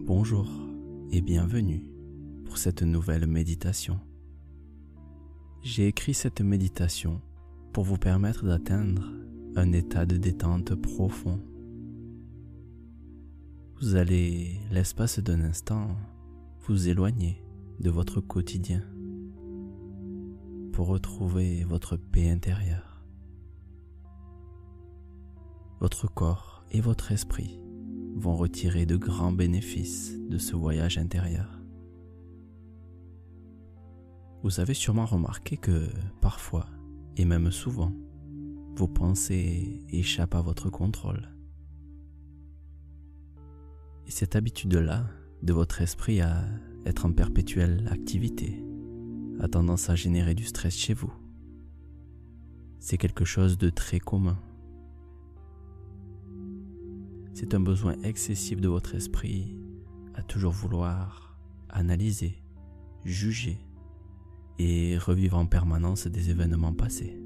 Bonjour et bienvenue pour cette nouvelle méditation. J'ai écrit cette méditation pour vous permettre d'atteindre un état de détente profond. Vous allez, l'espace d'un instant, vous éloigner de votre quotidien pour retrouver votre paix intérieure. Votre corps et votre esprit vont retirer de grands bénéfices de ce voyage intérieur. Vous avez sûrement remarqué que parfois, et même souvent, vos pensées échappent à votre contrôle. Et cette habitude-là de votre esprit à être en perpétuelle activité a tendance à générer du stress chez vous. C'est quelque chose de très commun. C'est un besoin excessif de votre esprit à toujours vouloir analyser, juger et revivre en permanence des événements passés.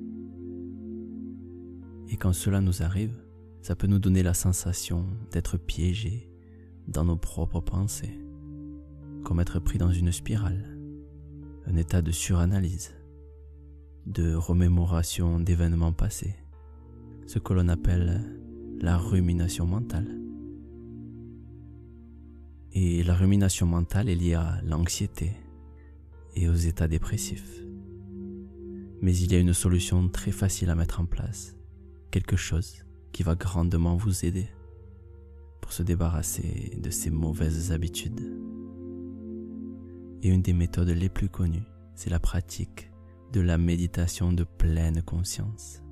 Et quand cela nous arrive, ça peut nous donner la sensation d'être piégés dans nos propres pensées, comme être pris dans une spirale, un état de suranalyse, de remémoration d'événements passés, ce que l'on appelle la rumination mentale. Et la rumination mentale est liée à l'anxiété et aux états dépressifs. Mais il y a une solution très facile à mettre en place, quelque chose qui va grandement vous aider pour se débarrasser de ces mauvaises habitudes. Et une des méthodes les plus connues, c'est la pratique de la méditation de pleine conscience.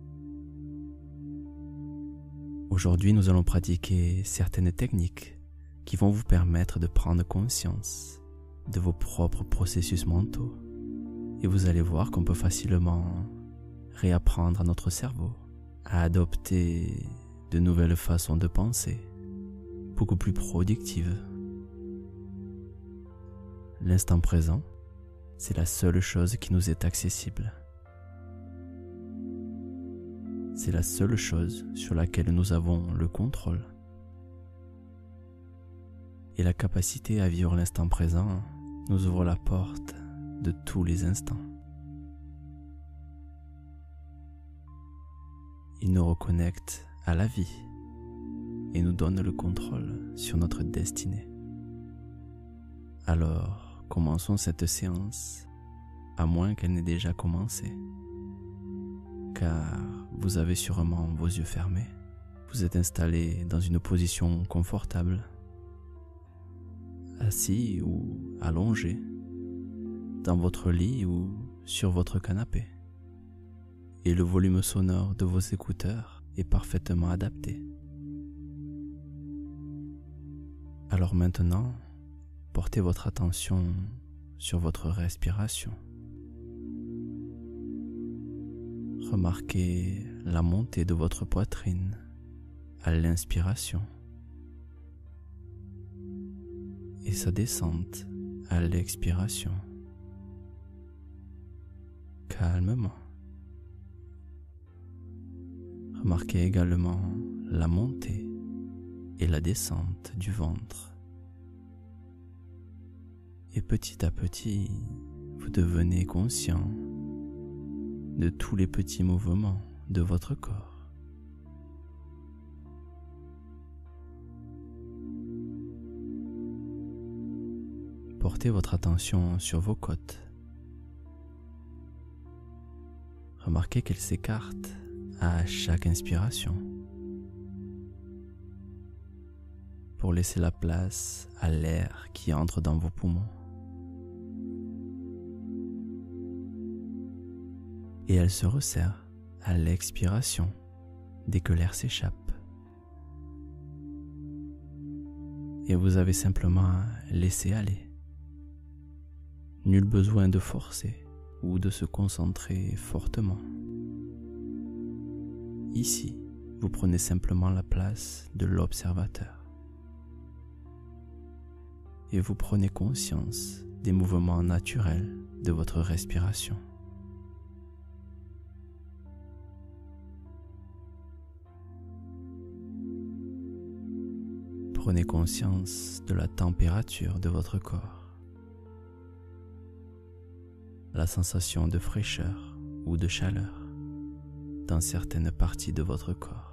Aujourd'hui, nous allons pratiquer certaines techniques qui vont vous permettre de prendre conscience de vos propres processus mentaux. Et vous allez voir qu'on peut facilement réapprendre à notre cerveau à adopter de nouvelles façons de penser, beaucoup plus productives. L'instant présent, c'est la seule chose qui nous est accessible. C'est la seule chose sur laquelle nous avons le contrôle. Et la capacité à vivre l'instant présent nous ouvre la porte de tous les instants. Il nous reconnecte à la vie et nous donne le contrôle sur notre destinée. Alors, commençons cette séance, à moins qu'elle n'ait déjà commencé. Car vous avez sûrement vos yeux fermés. Vous êtes installé dans une position confortable, assis ou allongé, dans votre lit ou sur votre canapé. Et le volume sonore de vos écouteurs est parfaitement adapté. Alors maintenant, portez votre attention sur votre respiration. Remarquez la montée de votre poitrine à l'inspiration et sa descente à l'expiration, calmement. Remarquez également la montée et la descente du ventre. Et petit à petit, vous devenez conscient de tous les petits mouvements de votre corps. Portez votre attention sur vos côtes. Remarquez qu'elles s'écartent à chaque inspiration pour laisser la place à l'air qui entre dans vos poumons. Et elle se resserre à l'expiration dès que l'air s'échappe. Et vous avez simplement à laisser aller. Nul besoin de forcer ou de se concentrer fortement. Ici, vous prenez simplement la place de l'observateur. Et vous prenez conscience des mouvements naturels de votre respiration. Prenez conscience de la température de votre corps, la sensation de fraîcheur ou de chaleur dans certaines parties de votre corps.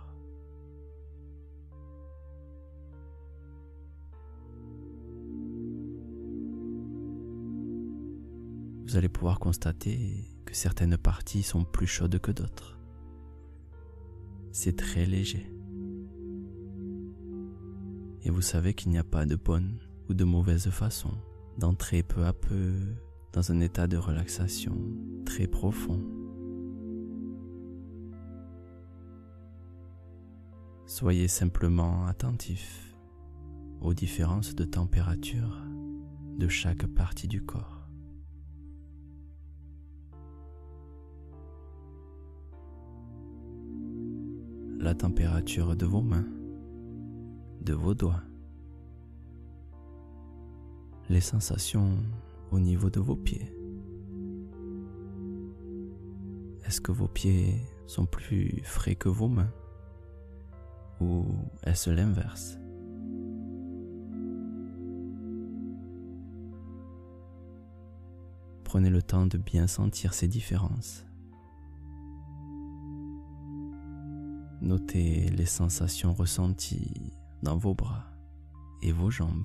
Vous allez pouvoir constater que certaines parties sont plus chaudes que d'autres. C'est très léger. Et vous savez qu'il n'y a pas de bonne ou de mauvaise façon d'entrer peu à peu dans un état de relaxation très profond. Soyez simplement attentif aux différences de température de chaque partie du corps. La température de vos mains, de vos doigts, les sensations au niveau de vos pieds. Est-ce que vos pieds sont plus frais que vos mains ou est-ce l'inverse? Prenez le temps de bien sentir ces différences. Notez les sensations ressenties dans vos bras et vos jambes.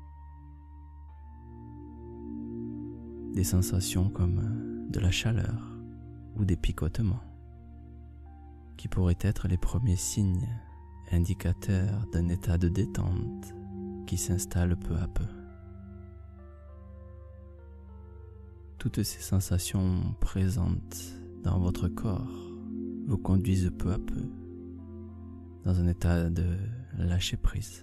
Des sensations comme de la chaleur ou des picotements, qui pourraient être les premiers signes indicateurs d'un état de détente qui s'installe peu à peu. Toutes ces sensations présentes dans votre corps vous conduisent peu à peu dans un état de lâcher prise.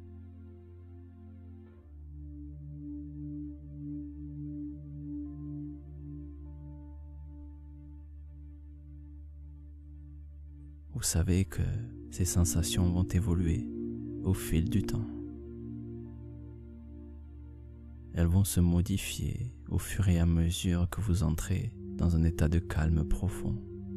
Vous savez que ces sensations vont évoluer au fil du temps. Elles vont se modifier au fur et à mesure que vous entrez dans un état de calme profond.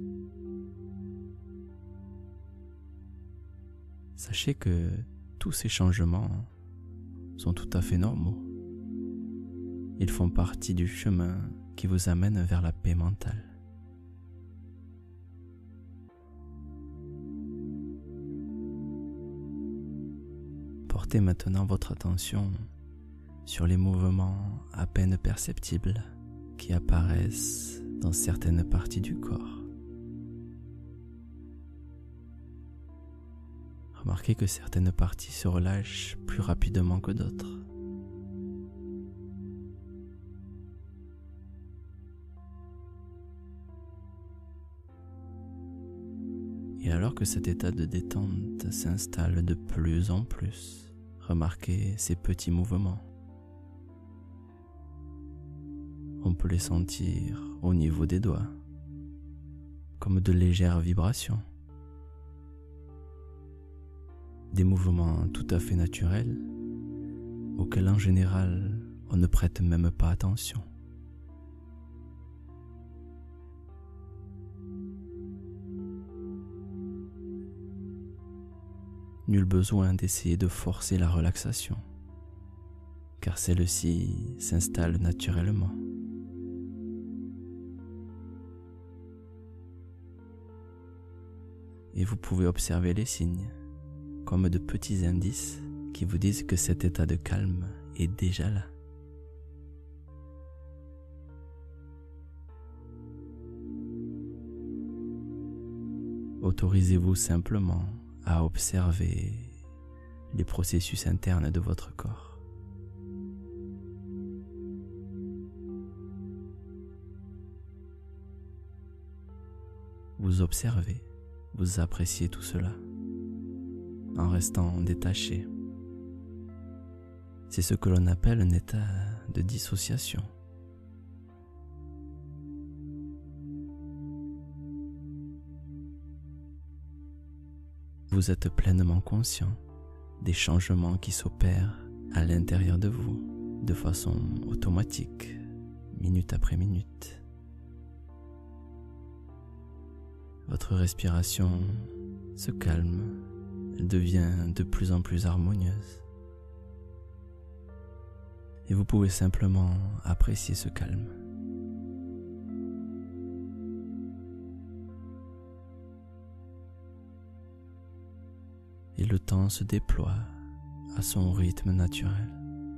Sachez que tous ces changements sont tout à fait normaux. Ils font partie du chemin qui vous amène vers la paix mentale. Portez maintenant votre attention sur les mouvements à peine perceptibles qui apparaissent dans certaines parties du corps. Remarquez que certaines parties se relâchent plus rapidement que d'autres. Et alors que cet état de détente s'installe de plus en plus, remarquez ces petits mouvements. On peut les sentir au niveau des doigts, comme de légères vibrations. Des mouvements tout à fait naturels, auxquels en général on ne prête même pas attention. Nul besoin d'essayer de forcer la relaxation, car celle-ci s'installe naturellement. Et vous pouvez observer les signes, comme de petits indices qui vous disent que cet état de calme est déjà là. Autorisez-vous simplement à observer les processus internes de votre corps. Vous observez, vous appréciez tout cela en restant détaché. C'est ce que l'on appelle un état de dissociation. Vous êtes pleinement conscient des changements qui s'opèrent à l'intérieur de vous de façon automatique, minute après minute. Votre respiration se calme, elle devient de plus en plus harmonieuse. Et vous pouvez simplement apprécier ce calme. Et le temps se déploie à son rythme naturel.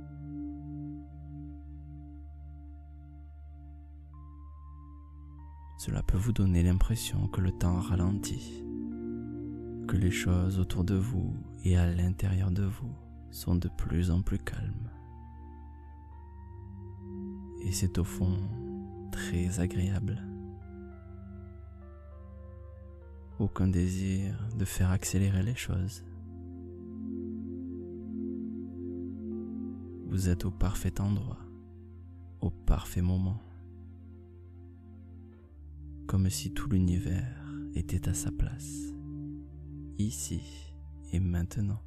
Cela peut vous donner l'impression que le temps ralentit, que les choses autour de vous et à l'intérieur de vous sont de plus en plus calmes. Et c'est au fond très agréable. Aucun désir de faire accélérer les choses. Vous êtes au parfait endroit, au parfait moment. Comme si tout l'univers était à sa place, ici et maintenant.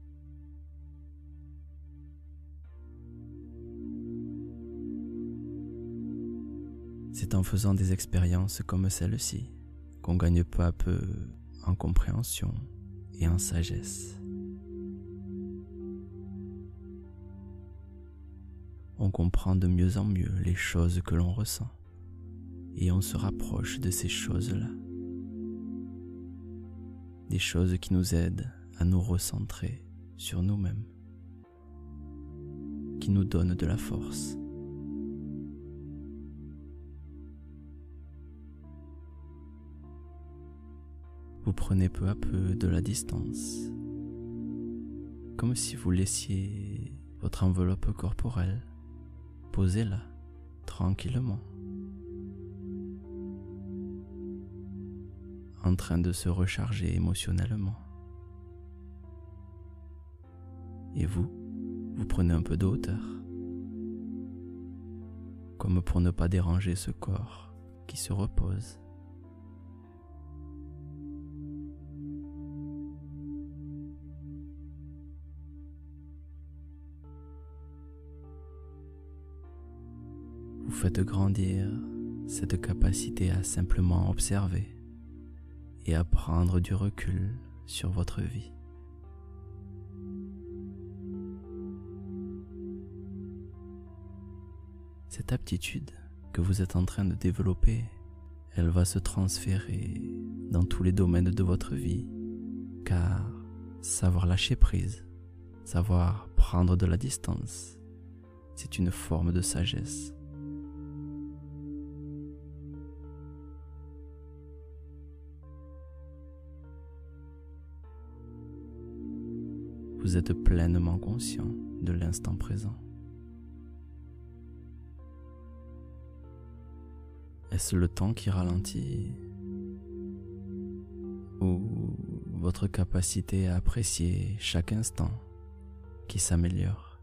C'est en faisant des expériences comme celle-ci qu'on gagne peu à peu en compréhension et en sagesse. On comprend de mieux en mieux les choses que l'on ressent. Et on se rapproche de ces choses-là. Des choses qui nous aident à nous recentrer sur nous-mêmes, qui nous donnent de la force. Vous prenez peu à peu de la distance, comme si vous laissiez votre enveloppe corporelle posée là, tranquillement, en train de se recharger émotionnellement. Et vous prenez un peu de hauteur, comme pour ne pas déranger ce corps qui se repose. Vous faites grandir cette capacité à simplement observer et à prendre du recul sur votre vie. Cette aptitude que vous êtes en train de développer, elle va se transférer dans tous les domaines de votre vie, car savoir lâcher prise, savoir prendre de la distance, c'est une forme de sagesse. Vous êtes pleinement conscient de l'instant présent. Est-ce le temps qui ralentit ou votre capacité à apprécier chaque instant qui s'améliore?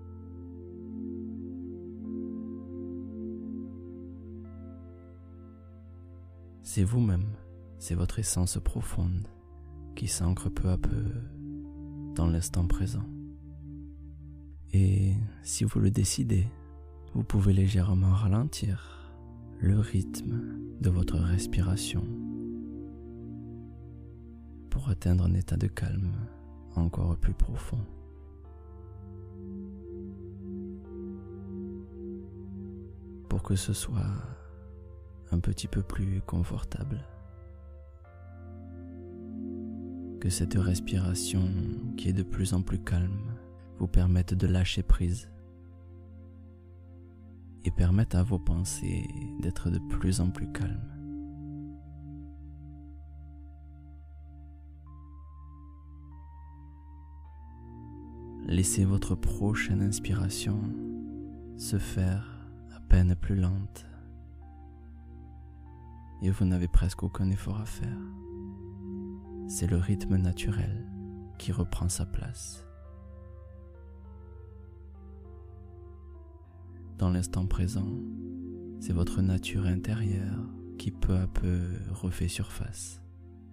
C'est vous-même, c'est votre essence profonde qui s'ancre peu à peu dans l'instant présent. Et si vous le décidez, vous pouvez légèrement ralentir le rythme de votre respiration pour atteindre un état de calme encore plus profond. Pour que ce soit un petit peu plus confortable. Que cette respiration qui est de plus en plus calme vous permette de lâcher prise et permette à vos pensées d'être de plus en plus calmes. Laissez votre prochaine inspiration se faire à peine plus lente et vous n'avez presque aucun effort à faire. C'est le rythme naturel qui reprend sa place. Dans l'instant présent, c'est votre nature intérieure qui peu à peu refait surface.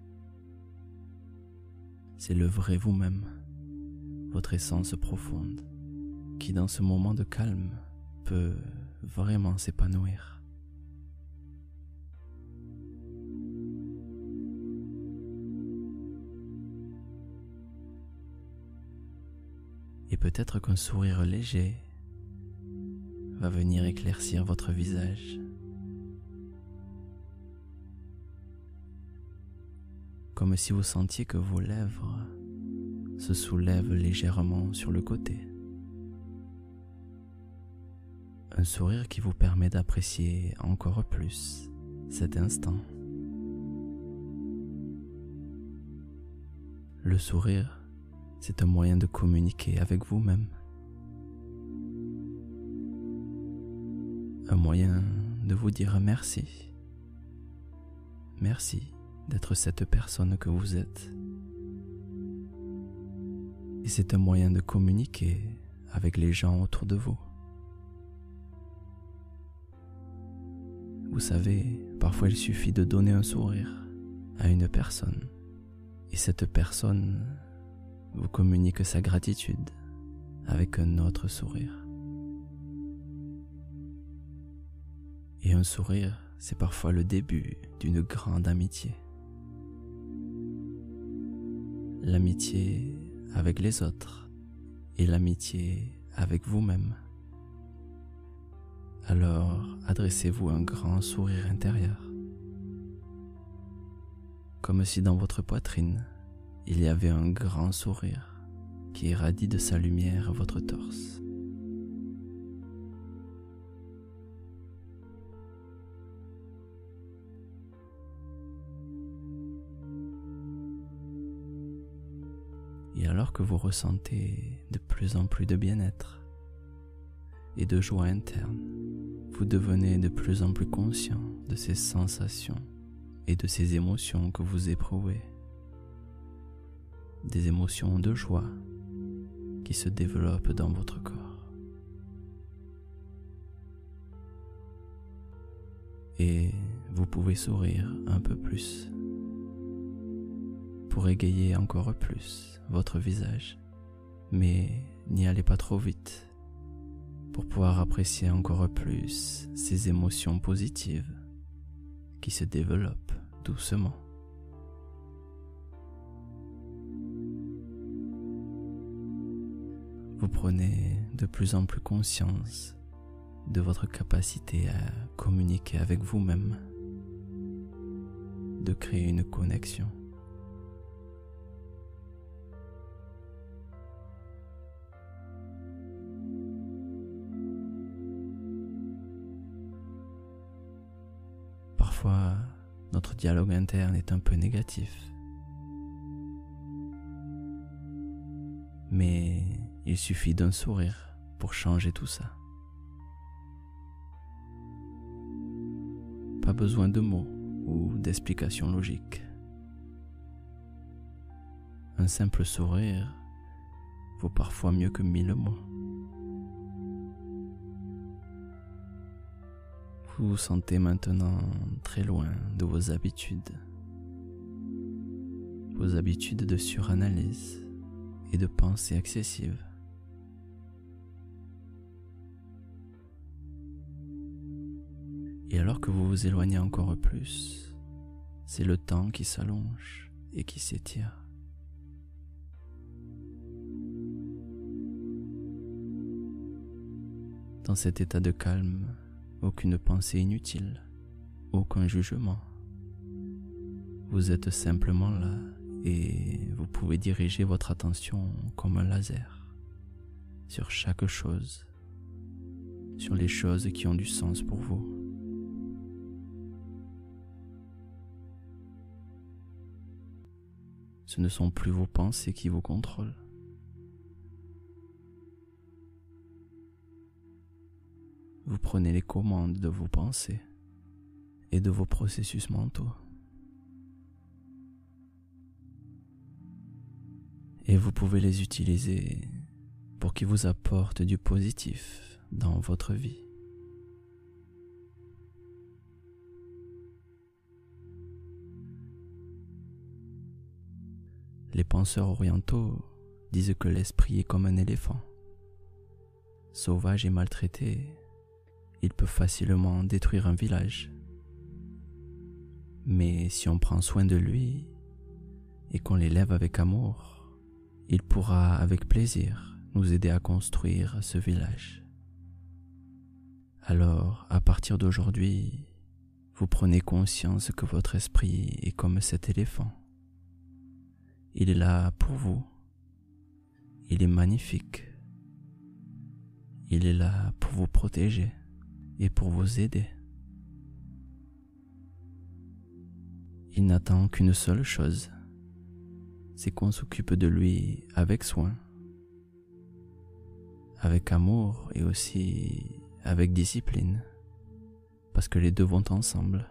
C'est le vrai vous-même, votre essence profonde, qui dans ce moment de calme peut vraiment s'épanouir. Et peut-être qu'un sourire léger va venir éclaircir votre visage. Comme si vous sentiez que vos lèvres se soulèvent légèrement sur le côté. Un sourire qui vous permet d'apprécier encore plus cet instant. Le sourire, c'est un moyen de communiquer avec vous-même. Un moyen de vous dire merci. Merci d'être cette personne que vous êtes. Et c'est un moyen de communiquer avec les gens autour de vous. Vous savez, parfois il suffit de donner un sourire à une personne. Et cette personne vous communique sa gratitude avec un autre sourire. Et un sourire, c'est parfois le début d'une grande amitié. L'amitié avec les autres et l'amitié avec vous-même. Alors, adressez-vous un grand sourire intérieur. Comme si dans votre poitrine, il y avait un grand sourire qui irradie de sa lumière votre torse. Et alors que vous ressentez de plus en plus de bien-être et de joie interne, vous devenez de plus en plus conscient de ces sensations et de ces émotions que vous éprouvez. Des émotions de joie qui se développent dans votre corps. Et vous pouvez sourire un peu plus pour égayer encore plus votre visage. Mais n'y allez pas trop vite pour pouvoir apprécier encore plus ces émotions positives qui se développent doucement. Vous prenez de plus en plus conscience de votre capacité à communiquer avec vous-même, de créer une connexion. Parfois, notre dialogue interne est un peu négatif. Mais il suffit d'un sourire pour changer tout ça. Pas besoin de mots ou d'explications logiques. Un simple sourire vaut parfois mieux que 1000 mots. Vous vous sentez maintenant très loin de vos habitudes de suranalyse et de pensée excessive. Et alors que vous vous éloignez encore plus, c'est le temps qui s'allonge et qui s'étire. Dans cet état de calme, aucune pensée inutile, aucun jugement. Vous êtes simplement là et vous pouvez diriger votre attention comme un laser sur chaque chose, sur les choses qui ont du sens pour vous. Ce ne sont plus vos pensées qui vous contrôlent. Vous prenez les commandes de vos pensées et de vos processus mentaux. Et vous pouvez les utiliser pour qu'ils vous apportent du positif dans votre vie. Les penseurs orientaux disent que l'esprit est comme un éléphant. Sauvage et maltraité, il peut facilement détruire un village. Mais si on prend soin de lui et qu'on l'élève avec amour, il pourra avec plaisir nous aider à construire ce village. Alors, à partir d'aujourd'hui, vous prenez conscience que votre esprit est comme cet éléphant. Il est là pour vous. Il est magnifique. Il est là pour vous protéger et pour vous aider. Il n'attend qu'une seule chose, c'est qu'on s'occupe de lui avec soin, avec amour et aussi avec discipline, parce que les deux vont ensemble.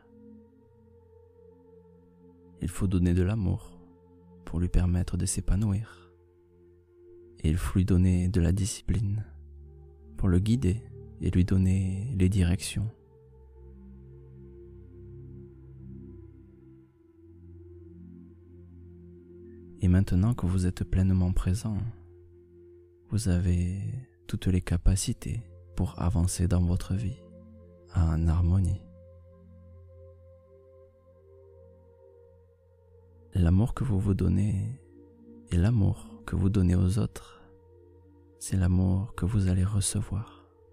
Il faut donner de l'amour pour lui permettre de s'épanouir, et il faut lui donner de la discipline pour le guider et lui donner les directions. Et maintenant que vous êtes pleinement présent, vous avez toutes les capacités pour avancer dans votre vie en harmonie. L'amour que vous vous donnez et l'amour que vous donnez aux autres, c'est l'amour que vous allez recevoir.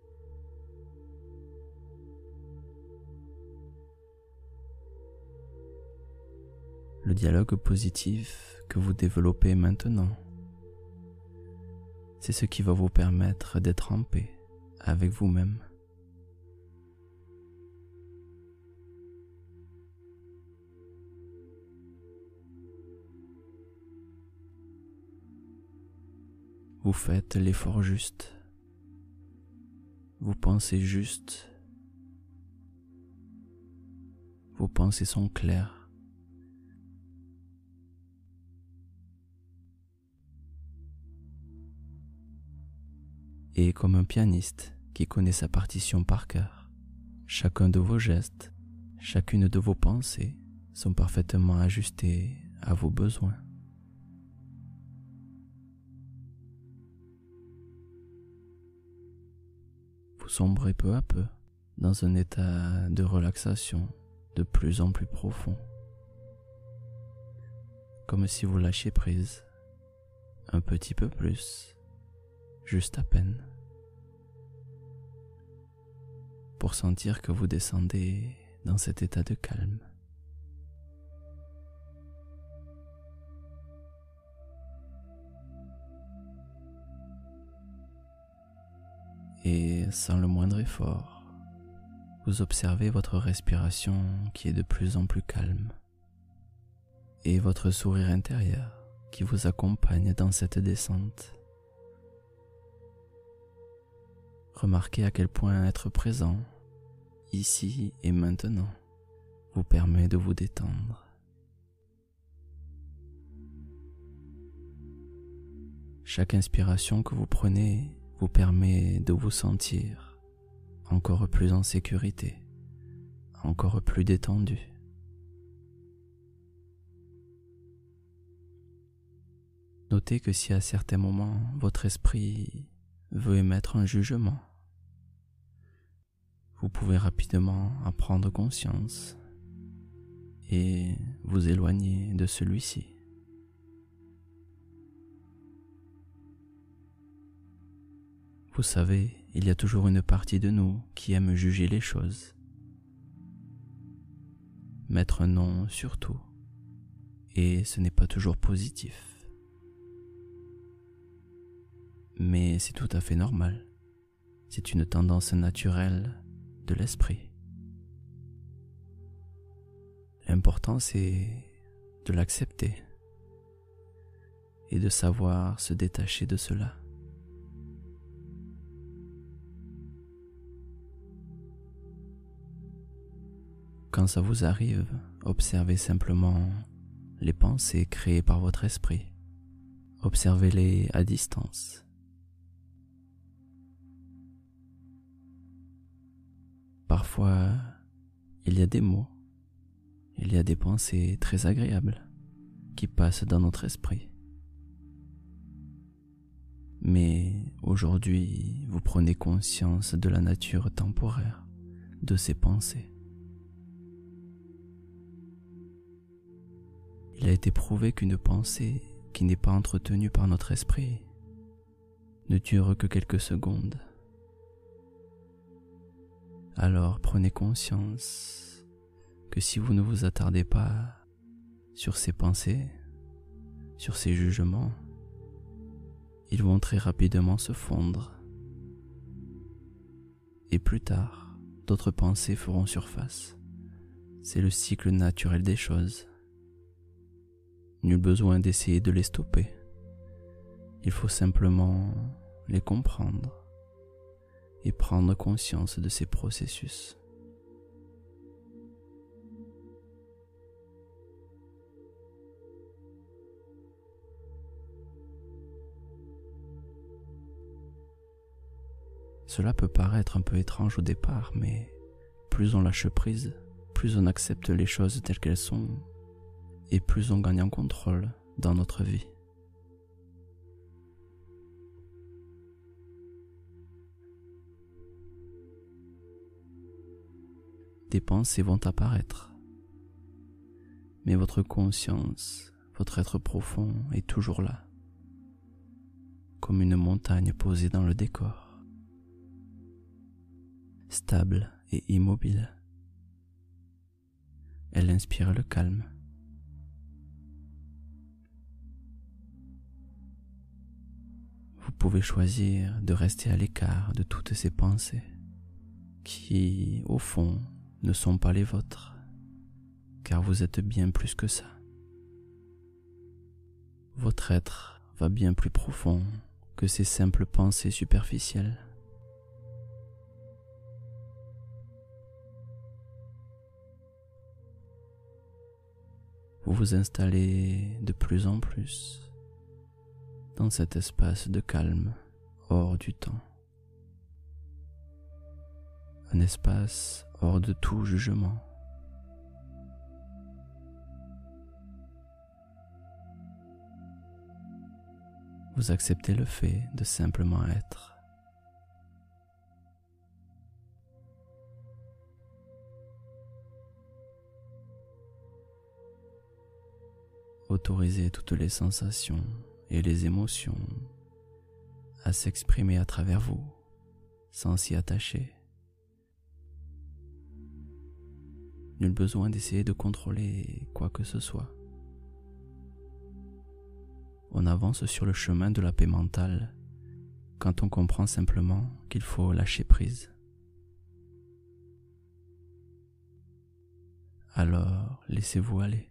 Le dialogue positif que vous développez maintenant, c'est ce qui va vous permettre d'être en paix avec vous-même. Vous faites l'effort juste, vous pensez juste, vos pensées sont claires. Et comme un pianiste qui connaît sa partition par cœur, chacun de vos gestes, chacune de vos pensées sont parfaitement ajustées à vos besoins. Vous sombrez peu à peu dans un état de relaxation de plus en plus profond, comme si vous lâchiez prise un petit peu plus, juste à peine, pour sentir que vous descendez dans cet état de calme. Et sans le moindre effort, vous observez votre respiration qui est de plus en plus calme et votre sourire intérieur qui vous accompagne dans cette descente. Remarquez à quel point être présent, ici et maintenant, vous permet de vous détendre. Chaque inspiration que vous prenez vous permet de vous sentir encore plus en sécurité, encore plus détendu. Notez que si à certains moments votre esprit veut émettre un jugement, vous pouvez rapidement en prendre conscience et vous éloigner de celui-ci. Vous savez, il y a toujours une partie de nous qui aime juger les choses, mettre un nom sur tout, et ce n'est pas toujours positif. Mais c'est tout à fait normal, c'est une tendance naturelle de l'esprit. L'important c'est de l'accepter et de savoir se détacher de cela. Quand ça vous arrive, observez simplement les pensées créées par votre esprit. Observez-les à distance. Parfois, il y a des mots, il y a des pensées très agréables qui passent dans notre esprit. Mais aujourd'hui, vous prenez conscience de la nature temporaire de ces pensées. Il a été prouvé qu'une pensée qui n'est pas entretenue par notre esprit ne dure que quelques secondes. Alors prenez conscience que si vous ne vous attardez pas sur ces pensées, sur ces jugements, ils vont très rapidement se fondre. Et plus tard, d'autres pensées feront surface. C'est le cycle naturel des choses. Nul besoin d'essayer de les stopper. Il faut simplement les comprendre et prendre conscience de ces processus. Cela peut paraître un peu étrange au départ, mais plus on lâche prise, plus on accepte les choses telles qu'elles sont, et plus on gagne en contrôle dans notre vie. Des pensées vont apparaître, mais votre conscience, votre être profond est toujours là, comme une montagne posée dans le décor, stable et immobile. Elle inspire le calme. Vous pouvez choisir de rester à l'écart de toutes ces pensées qui, au fond, ne sont pas les vôtres, car vous êtes bien plus que ça. Votre être va bien plus profond que ces simples pensées superficielles. Vous vous installez de plus en plus dans cet espace de calme hors du temps. Un espace hors de tout jugement. Vous acceptez le fait de simplement être. Autorisez toutes les sensations et les émotions à s'exprimer à travers vous, sans s'y attacher. Nul besoin d'essayer de contrôler quoi que ce soit. On avance sur le chemin de la paix mentale quand on comprend simplement qu'il faut lâcher prise. Alors, laissez-vous aller.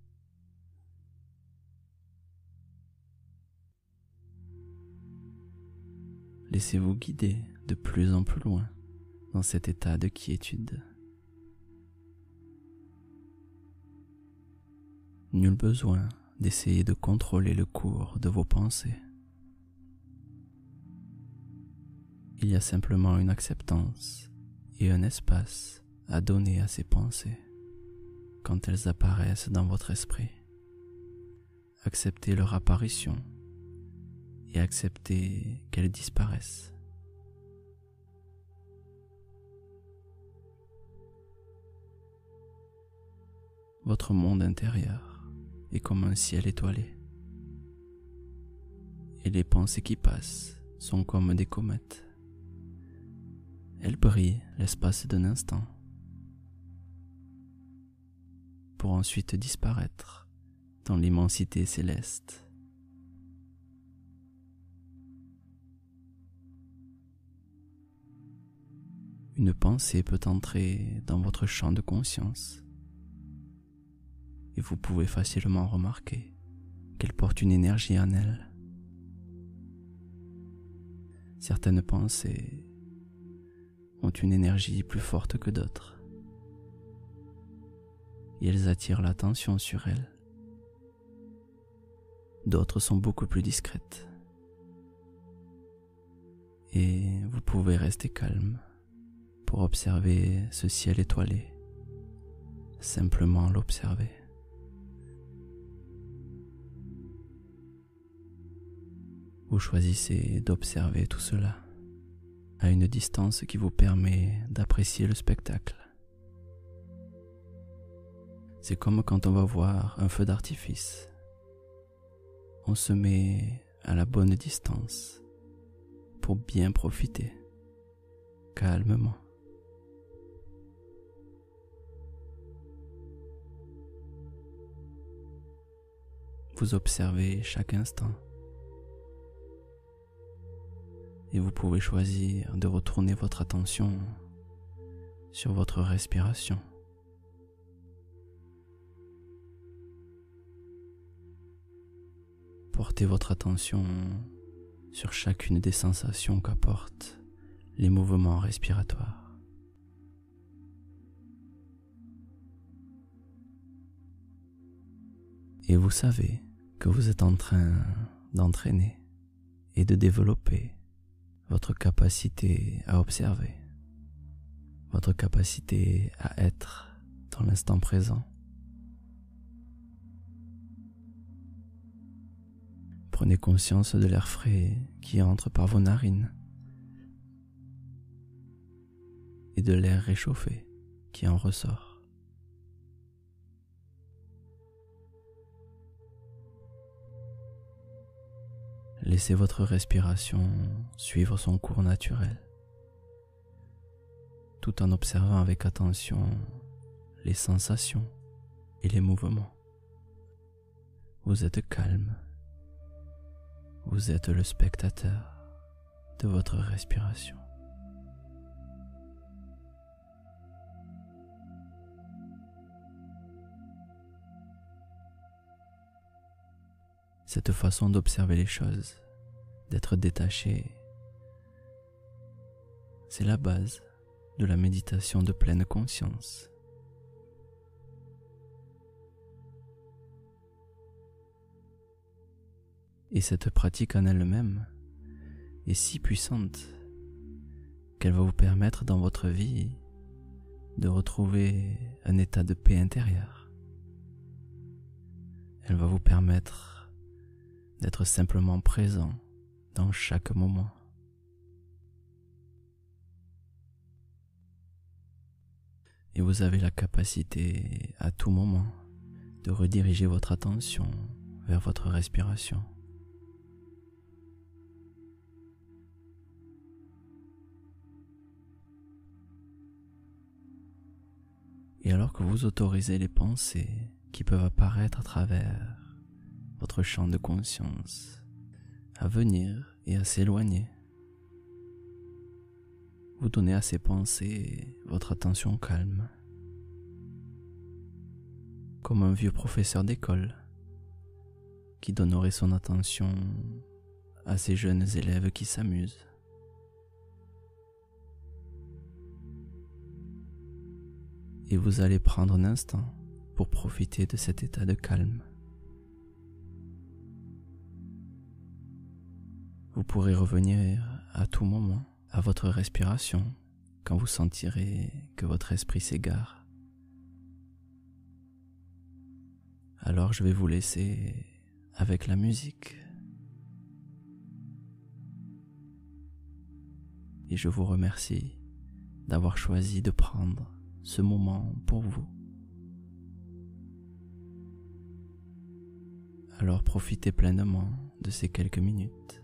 Laissez-vous guider de plus en plus loin dans cet état de quiétude. Nul besoin d'essayer de contrôler le cours de vos pensées. Il y a simplement une acceptance et un espace à donner à ces pensées quand elles apparaissent dans votre esprit. Acceptez leur apparition et acceptez qu'elles disparaissent. Votre monde intérieur est comme un ciel étoilé. Et les pensées qui passent sont comme des comètes. Elles brillent l'espace d'un instant pour ensuite disparaître dans l'immensité céleste. Une pensée peut entrer dans votre champ de conscience et vous pouvez facilement remarquer qu'elle porte une énergie en elle. Certaines pensées ont une énergie plus forte que d'autres et elles attirent l'attention sur elles. D'autres sont beaucoup plus discrètes et vous pouvez rester calme pour observer ce ciel étoilé, simplement l'observer. Vous choisissez d'observer tout cela à une distance qui vous permet d'apprécier le spectacle. C'est comme quand on va voir un feu d'artifice. On se met à la bonne distance pour bien profiter, calmement. vous observez chaque instant. Et vous pouvez choisir de retourner votre attention sur votre respiration. Portez votre attention sur chacune des sensations qu'apportent les mouvements respiratoires. Et vous savez que vous êtes en train d'entraîner et de développer votre capacité à observer, votre capacité à être dans l'instant présent. Prenez conscience de l'air frais qui entre par vos narines et de l'air réchauffé qui en ressort. Laissez votre respiration suivre son cours naturel, tout en observant avec attention les sensations et les mouvements. Vous êtes calme, vous êtes le spectateur de votre respiration. Cette façon d'observer les choses, d'être détaché, c'est la base de la méditation de pleine conscience. Et cette pratique en elle-même est si puissante qu'elle va vous permettre dans votre vie de retrouver un état de paix intérieure. Elle va vous permettre d'être simplement présent dans chaque moment. Et vous avez la capacité à tout moment de rediriger votre attention vers votre respiration. Et alors que vous autorisez les pensées qui peuvent apparaître à travers votre champ de conscience à venir et à s'éloigner, vous donnez à ces pensées votre attention calme, comme un vieux professeur d'école qui donnerait son attention à ces jeunes élèves qui s'amusent. Et vous allez prendre un instant pour profiter de cet état de calme. Vous pourrez revenir à tout moment à votre respiration quand vous sentirez que votre esprit s'égare. Alors je vais vous laisser avec la musique. Et je vous remercie d'avoir choisi de prendre ce moment pour vous. Alors profitez pleinement de ces quelques minutes.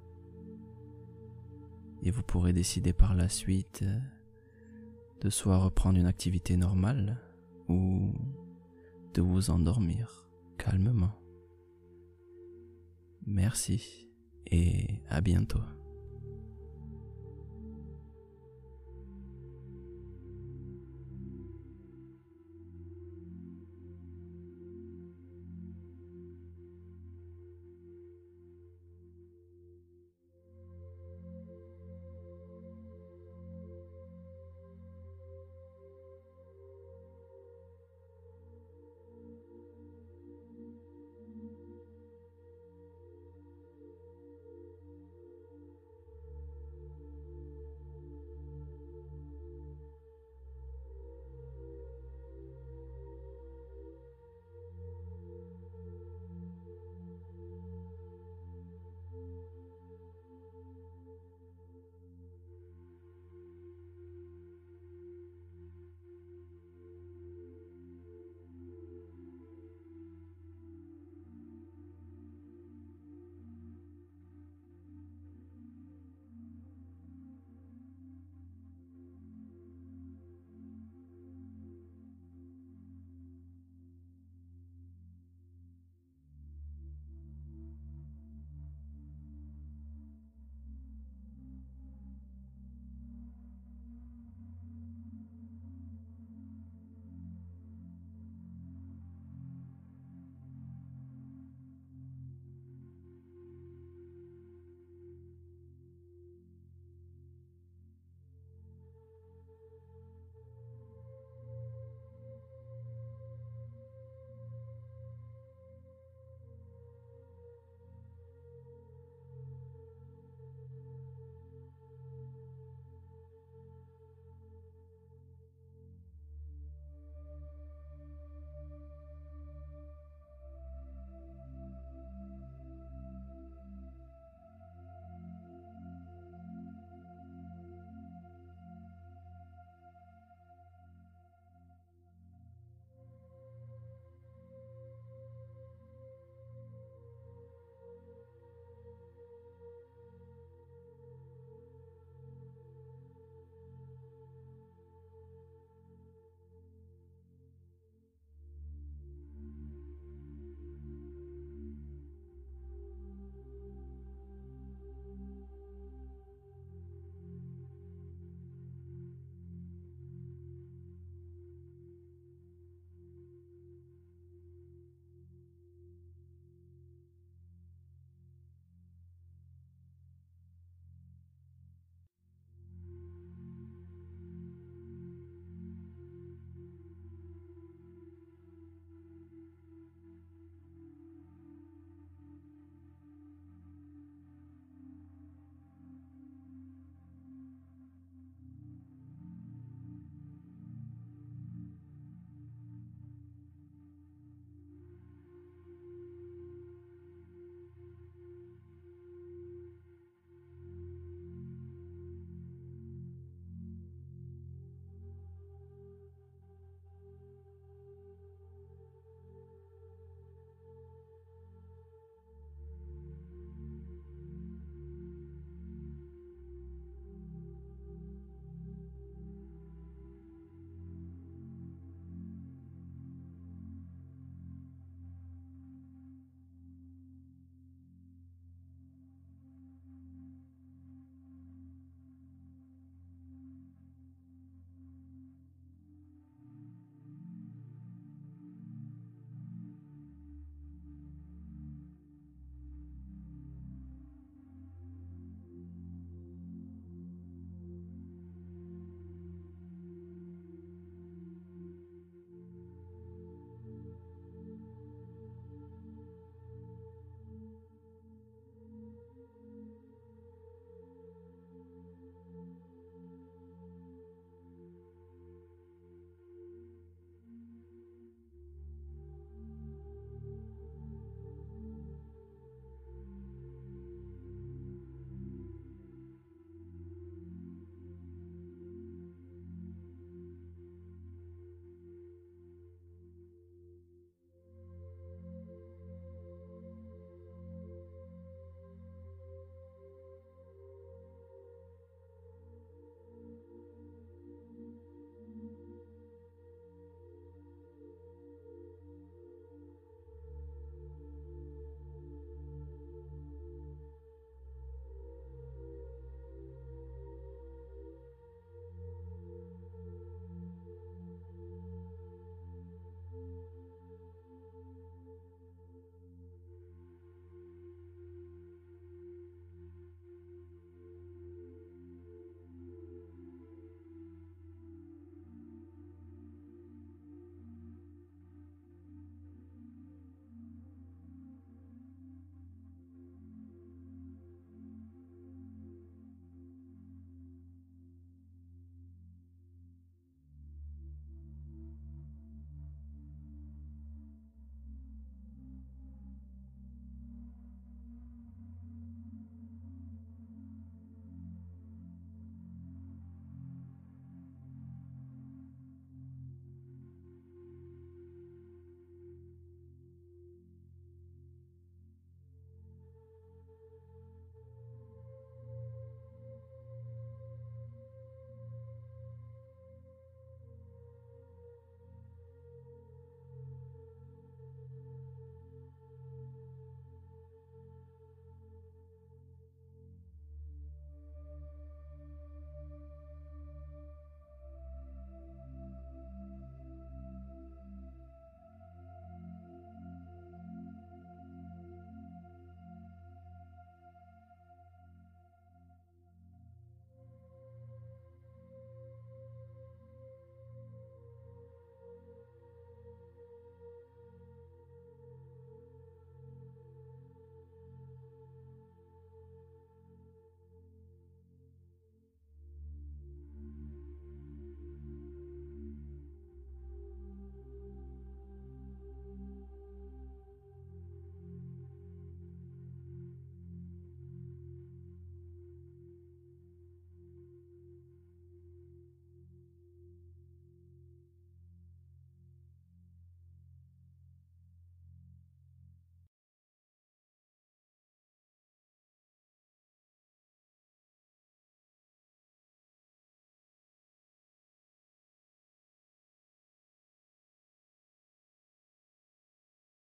Et vous pourrez décider par la suite de soit reprendre une activité normale ou de vous endormir calmement. Merci et à bientôt.